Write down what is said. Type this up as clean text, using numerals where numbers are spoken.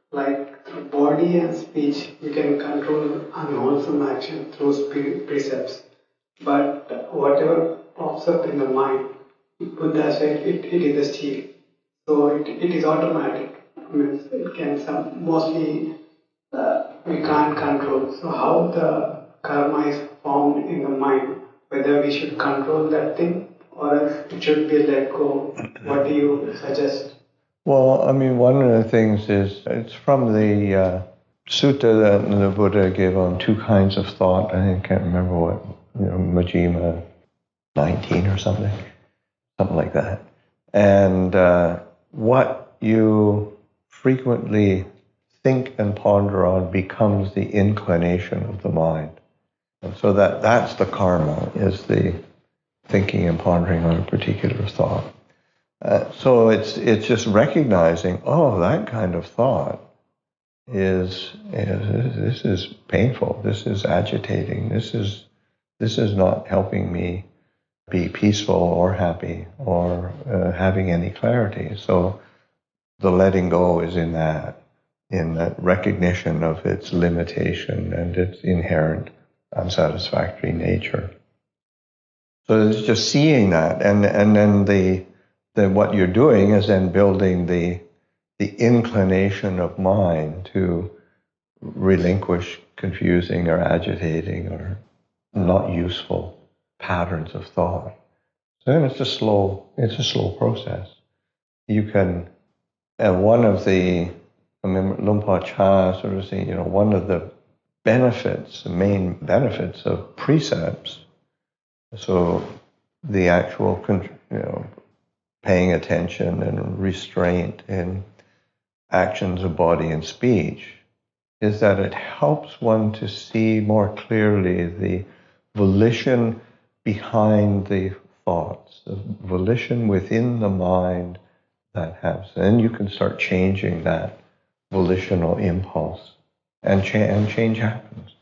Like through body and speech, we can control unwholesome action through precepts. But whatever pops up in the mind, Buddha said it is a steel. So it is automatic. I mean, it can mostly we can't control. So how the karma is formed in the mind, whether we should control that thing or else it should be let go. What do you suggest? Well, I mean, one of the things is, it's from the sutta that the Buddha gave on two kinds of thought. I can't remember what, Majjhima 19 or something like that. And what you frequently think and ponder on becomes the inclination of the mind. And so that's the karma, is the thinking and pondering on a particular thought. So it's just recognizing, that kind of thought is this is painful, this is agitating, this is not helping me be peaceful or happy or having any clarity. So the letting go is in that recognition of its limitation and its inherent unsatisfactory nature. So it's just seeing that, and then then what you're doing is then building the inclination of mind to relinquish confusing or agitating or not useful patterns of thought. So then it's a slow process. You can, and one of the, I remember Luang Por Chah sort of saying, one of the main benefits of precepts, so the actual, paying attention and restraint in actions of body and speech, is that it helps one to see more clearly the volition behind the thoughts, the volition within the mind that has. Then you can start changing that volitional impulse, and change happens.